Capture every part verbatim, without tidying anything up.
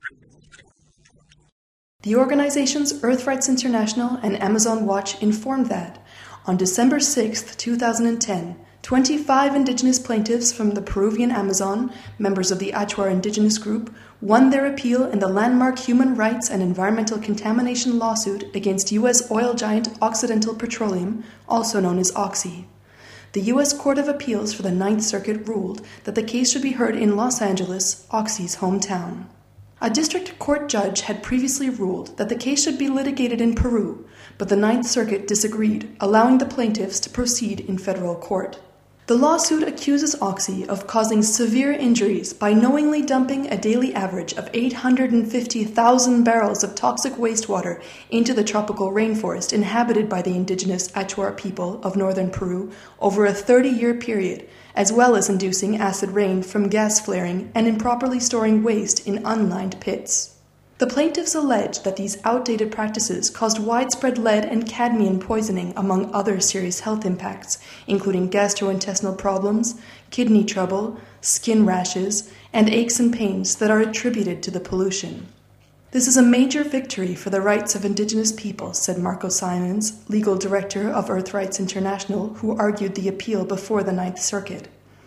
The organizations Earth Rights International and Amazon Watch informed that, on December sixth, two thousand ten, twenty-five indigenous plaintiffs from the Peruvian Amazon, members of the Achuar indigenous group, won their appeal in the landmark human rights and environmental contamination lawsuit against U S oil giant Occidental Petroleum, also known as Oxy. The U S Court of Appeals for the Ninth Circuit ruled that the case should be heard in Los Angeles, Oxy's hometown. A district court judge had previously ruled that the case should be litigated in Peru, but the Ninth Circuit disagreed, allowing the plaintiffs to proceed in federal court. The lawsuit accuses Oxy of causing severe injuries by knowingly dumping a daily average of eight hundred fifty thousand barrels of toxic wastewater into the tropical rainforest inhabited by the indigenous Achuar people of northern Peru over a thirty-year period, as well as inducing acid rain from gas flaring and improperly storing waste in unlined pits. The plaintiffs allege that these outdated practices caused widespread lead and cadmium poisoning among other serious health impacts, including gastrointestinal problems, kidney trouble, skin rashes, and aches and pains that are attributed to the pollution. This is a major victory for the rights of indigenous people, said Marco Simons, legal director of Earth Rights International, who argued the appeal before the Ninth Circuit.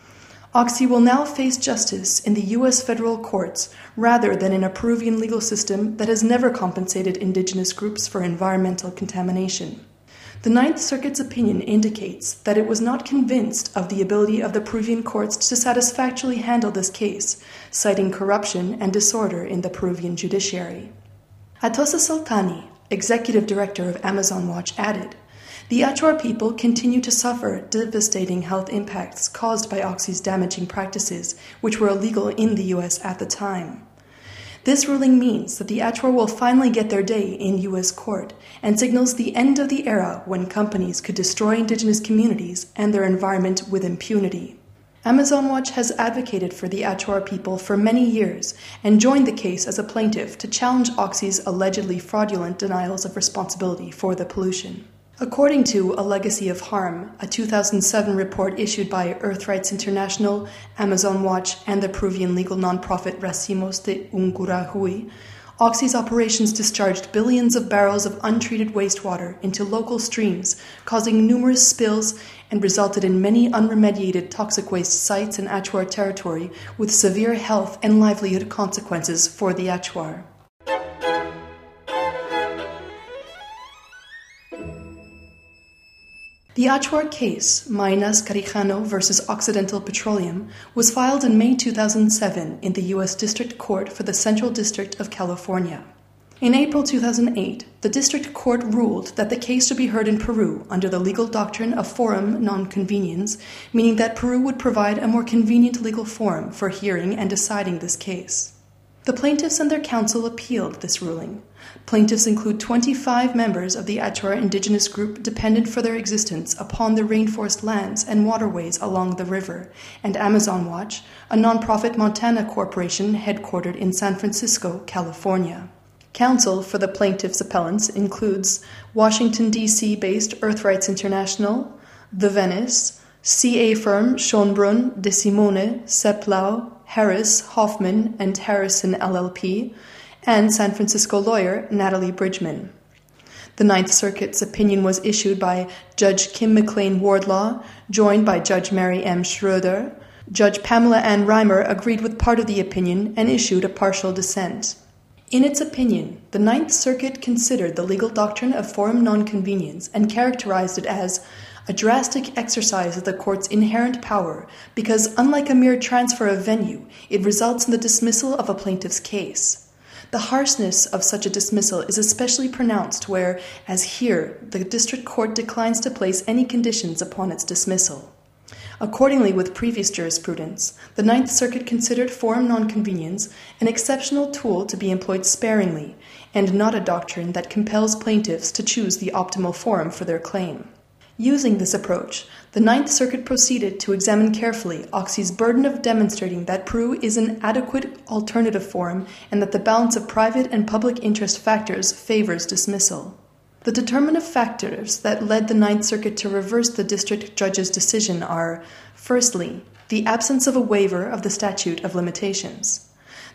Oxy will now face justice in the U S federal courts rather than in a Peruvian legal system that has never compensated indigenous groups for environmental contamination. The Ninth Circuit's opinion indicates that it was not convinced of the ability of the Peruvian courts to satisfactorily handle this case, citing corruption and disorder in the Peruvian judiciary. Atosa Soltani, executive director of Amazon Watch, added, "The Achuar people continue to suffer devastating health impacts caused by Oxy's damaging practices, which were illegal in the U S at the time. This ruling means that the Achuar will finally get their day in U S court and signals the end of the era when companies could destroy indigenous communities and their environment with impunity." Amazon Watch has advocated for the Achuar people for many years and joined the case as a plaintiff to challenge Oxy's allegedly fraudulent denials of responsibility for the pollution. According to A Legacy of Harm, a two thousand seven report issued by Earth Rights International, Amazon Watch, and the Peruvian legal nonprofit Racimos de Ungurahui, Oxy's operations discharged billions of barrels of untreated wastewater into local streams, causing numerous spills, and resulted in many unremediated toxic waste sites in Achuar territory with severe health and livelihood consequences for the Achuar. The Achuar case, Maynas Carijano versus Occidental Petroleum, was filed in May two thousand seven in the U S District Court for the Central District of California. In April two thousand eight, the District Court ruled that the case should be heard in Peru under the legal doctrine of forum non-conveniens, meaning that Peru would provide a more convenient legal forum for hearing and deciding this case. The plaintiffs and their counsel appealed this ruling. Plaintiffs include twenty-five members of the Achuar indigenous group dependent for their existence upon the rainforest lands and waterways along the river, and Amazon Watch, a nonprofit Montana corporation headquartered in San Francisco, California. Counsel for the plaintiffs' appellants includes Washington, D C-based Earth Rights International, The Venice, C A firm Schonbrunn, De Simone, Seplau, Harris, Hoffman, and Harrison L L P, and San Francisco lawyer Natalie Bridgman. The Ninth Circuit's opinion was issued by Judge Kim McLean Wardlaw, joined by Judge Mary M. Schroeder. Judge Pamela Ann Reimer agreed with part of the opinion and issued a partial dissent. In its opinion, the Ninth Circuit considered the legal doctrine of forum non-conveniens and characterized it as a drastic exercise of the court's inherent power because, unlike a mere transfer of venue, it results in the dismissal of a plaintiff's case. The harshness of such a dismissal is especially pronounced where, as here, the district court declines to place any conditions upon its dismissal. Accordingly, with previous jurisprudence, the Ninth Circuit considered forum non-conveniens an exceptional tool to be employed sparingly, and not a doctrine that compels plaintiffs to choose the optimal forum for their claim. Using this approach, the Ninth Circuit proceeded to examine carefully Oxy's burden of demonstrating that Peru is an adequate alternative forum and that the balance of private and public interest factors favors dismissal. The determinative factors that led the Ninth Circuit to reverse the district judge's decision are, firstly, the absence of a waiver of the statute of limitations.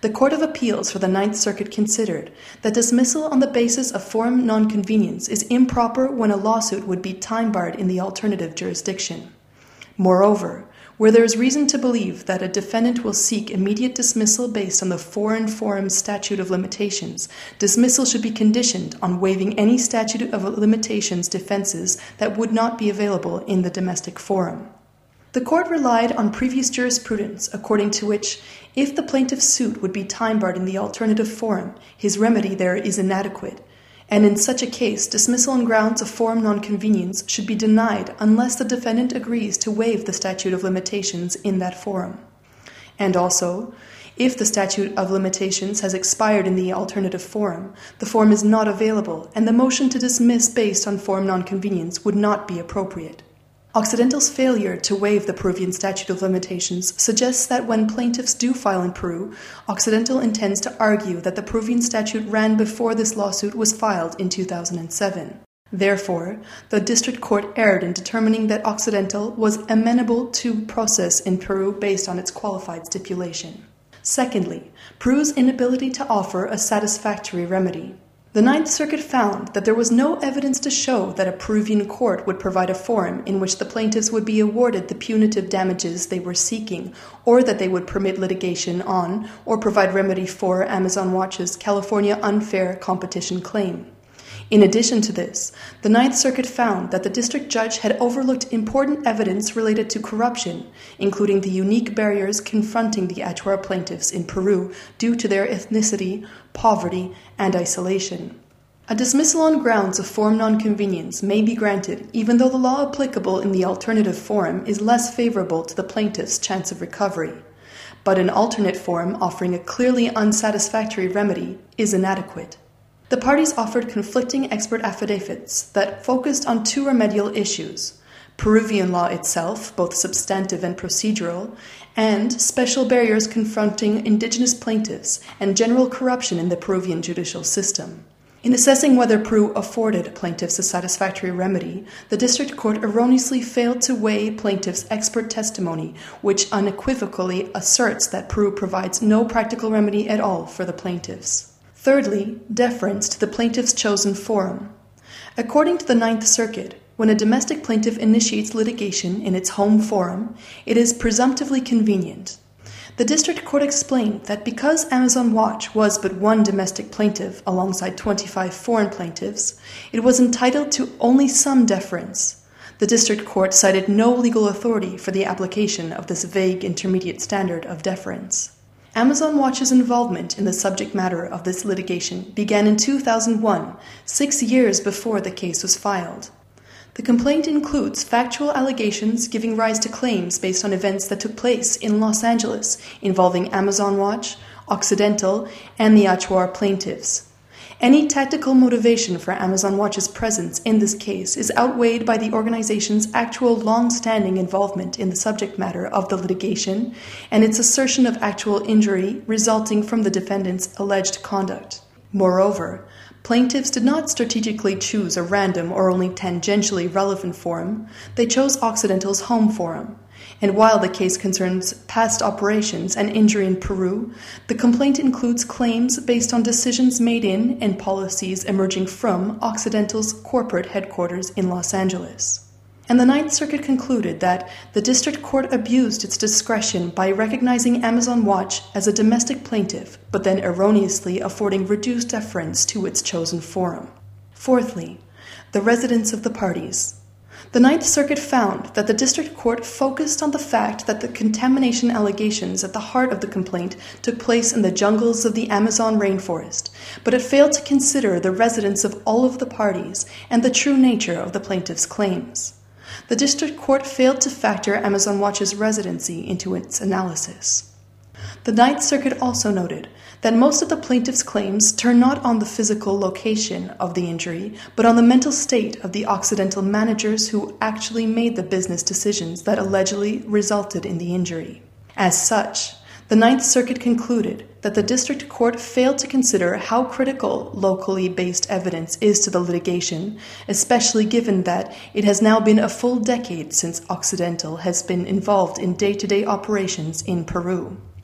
the Court of Appeals for the Ninth Circuit considered that dismissal on the basis of forum nonconvenience is improper when a lawsuit would be time-barred in the alternative jurisdiction. Moreover, where there is reason to believe that a defendant will seek immediate dismissal based on the foreign forum statute of limitations, dismissal should be conditioned on waiving any statute of limitations defenses that would not be available in the domestic forum. The court relied on previous jurisprudence according to which, if the plaintiff's suit would be time-barred in the alternative forum, his remedy there is inadequate, and in such a case, dismissal on grounds of forum nonconvenience should be denied unless the defendant agrees to waive the statute of limitations in that forum. And also, if the statute of limitations has expired in the alternative forum, the forum is not available, and the motion to dismiss based on forum nonconvenience would not be appropriate. Occidental's failure to waive the Peruvian statute of limitations suggests that when plaintiffs do file in Peru, Occidental intends to argue that the Peruvian statute ran before this lawsuit was filed in two thousand seven. Therefore, the district court erred in determining that Occidental was amenable to process in Peru based on its qualified stipulation. Secondly, Peru's inability to offer a satisfactory remedy. The Ninth Circuit found that there was no evidence to show that a Peruvian court would provide a forum in which the plaintiffs would be awarded the punitive damages they were seeking, or that they would permit litigation on or provide remedy for Amazon Watch's California unfair competition claim. In addition to this, the Ninth Circuit found that the district judge had overlooked important evidence related to corruption, including the unique barriers confronting the Achuar plaintiffs in Peru due to their ethnicity, poverty, and isolation. A dismissal on grounds of forum nonconvenience may be granted even though the law applicable in the alternative forum is less favorable to the plaintiff's chance of recovery. But an alternate forum offering a clearly unsatisfactory remedy is inadequate. The parties offered conflicting expert affidavits that focused on two remedial issues: Peruvian law itself, both substantive and procedural, and special barriers confronting indigenous plaintiffs and general corruption in the Peruvian judicial system. In assessing whether Peru afforded plaintiffs a satisfactory remedy, the district court erroneously failed to weigh plaintiffs' expert testimony, which unequivocally asserts that Peru provides no practical remedy at all for the plaintiffs. Thirdly, deference to the plaintiff's chosen forum. According to the Ninth Circuit, when a domestic plaintiff initiates litigation in its home forum, it is presumptively convenient. The district court explained that because Amazon Watch was but one domestic plaintiff alongside twenty-five foreign plaintiffs, it was entitled to only some deference. The district court cited no legal authority for the application of this vague intermediate standard of deference. Amazon Watch's involvement in the subject matter of this litigation began in two thousand one, six years before the case was filed. The complaint includes factual allegations giving rise to claims based on events that took place in Los Angeles involving Amazon Watch, Occidental, and the Achuar plaintiffs. Any tactical motivation for Amazon Watch's presence in this case is outweighed by the organization's actual long-standing involvement in the subject matter of the litigation and its assertion of actual injury resulting from the defendant's alleged conduct. Moreover, plaintiffs did not strategically choose a random or only tangentially relevant forum. They chose Occidental's home forum. And while the case concerns past operations and injury in Peru, the complaint includes claims based on decisions made in and policies emerging from Occidental's corporate headquarters in Los Angeles. And the Ninth Circuit concluded that the district court abused its discretion by recognizing Amazon Watch as a domestic plaintiff, but then erroneously affording reduced deference to its chosen forum. Fourthly, the residence of the parties. The Ninth Circuit found that the district court focused on the fact that the contamination allegations at the heart of the complaint took place in the jungles of the Amazon rainforest, but it failed to consider the residence of all of the parties and the true nature of the plaintiff's claims. The district court failed to factor Amazon Watch's residency into its analysis. The Ninth Circuit also noted that most of the plaintiff's claims turn not on the physical location of the injury, but on the mental state of the Occidental managers who actually made the business decisions that allegedly resulted in the injury. As such, the Ninth Circuit concluded that the district court failed to consider how critical locally based evidence is to the litigation, especially given that it has now been a full decade since Occidental has been involved in day-to-day operations in Peru.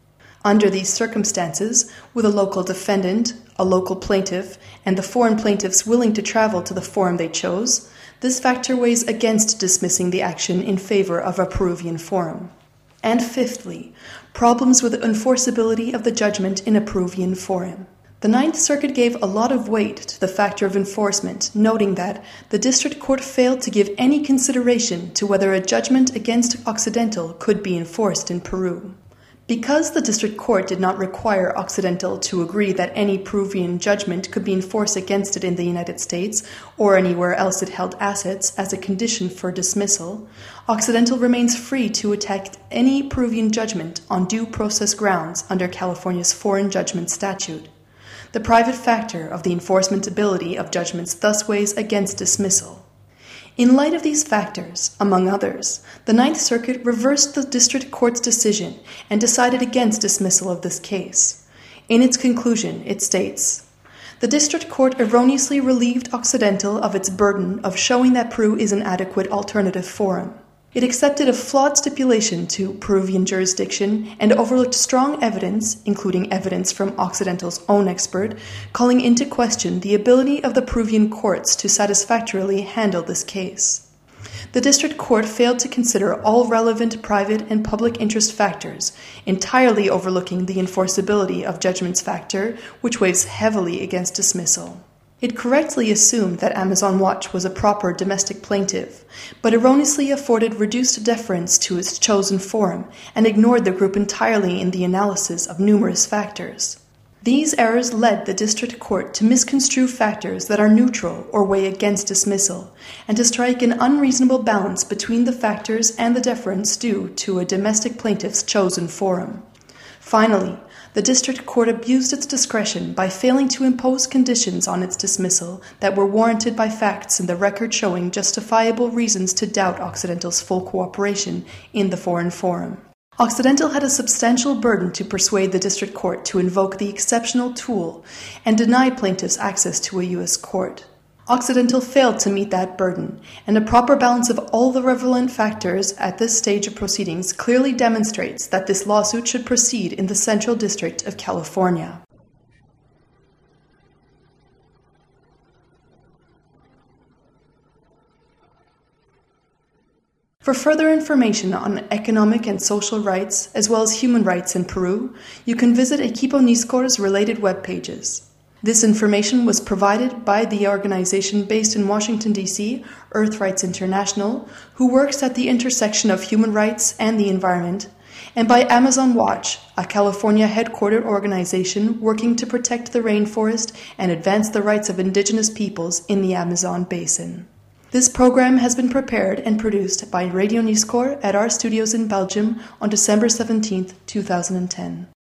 Under these circumstances, with a local defendant, a local plaintiff, and the foreign plaintiffs willing to travel to the forum they chose, this factor weighs against dismissing the action in favor of a Peruvian forum. And fifthly, problems with the enforceability of the judgment in a Peruvian forum. The Ninth Circuit gave a lot of weight to the factor of enforcement, noting that the District Court failed to give any consideration to whether a judgment against Occidental could be enforced in Peru. Because the District Court did not require Occidental to agree that any Peruvian judgment could be enforced against it in the United States or anywhere else it held assets as a condition for dismissal, Occidental remains free to attack any Peruvian judgment on due process grounds under California's Foreign Judgment Statute. The private factor of the enforceability of judgments thus weighs against dismissal. In light of these factors, among others, the Ninth Circuit reversed the District Court's decision and decided against dismissal of this case. In its conclusion, it states, "The District Court erroneously relieved Occidental of its burden of showing that Peru is an adequate alternative forum. It accepted a flawed stipulation to Peruvian jurisdiction and overlooked strong evidence, including evidence from Occidental's own expert, calling into question the ability of the Peruvian courts to satisfactorily handle this case. The District Court failed to consider all relevant private and public interest factors, entirely overlooking the enforceability of judgments factor, which weighs heavily against dismissal. It correctly assumed that Amazon Watch was a proper domestic plaintiff, but erroneously afforded reduced deference to its chosen forum and ignored the group entirely in the analysis of numerous factors. These errors led the District Court to misconstrue factors that are neutral or weigh against dismissal, and to strike an unreasonable balance between the factors and the deference due to a domestic plaintiff's chosen forum. Finally, the District Court abused its discretion by failing to impose conditions on its dismissal that were warranted by facts in the record showing justifiable reasons to doubt Occidental's full cooperation in the foreign forum. Occidental had a substantial burden to persuade the District Court to invoke the exceptional tool and deny plaintiffs access to a U S court. Occidental failed to meet that burden, and a proper balance of all the relevant factors at this stage of proceedings clearly demonstrates that this lawsuit should proceed in the Central District of California. For further information on economic and social rights, as well as human rights in Peru, you can visit Equipo Niscor's related web pages. This information was provided by the organization based in Washington, D C, Earth Rights International, who works at the intersection of human rights and the environment, and by Amazon Watch, a California headquartered organization working to protect the rainforest and advance the rights of indigenous peoples in the Amazon basin. This program has been prepared and produced by Radio Niscor at our studios in Belgium on December seventeenth, two thousand ten.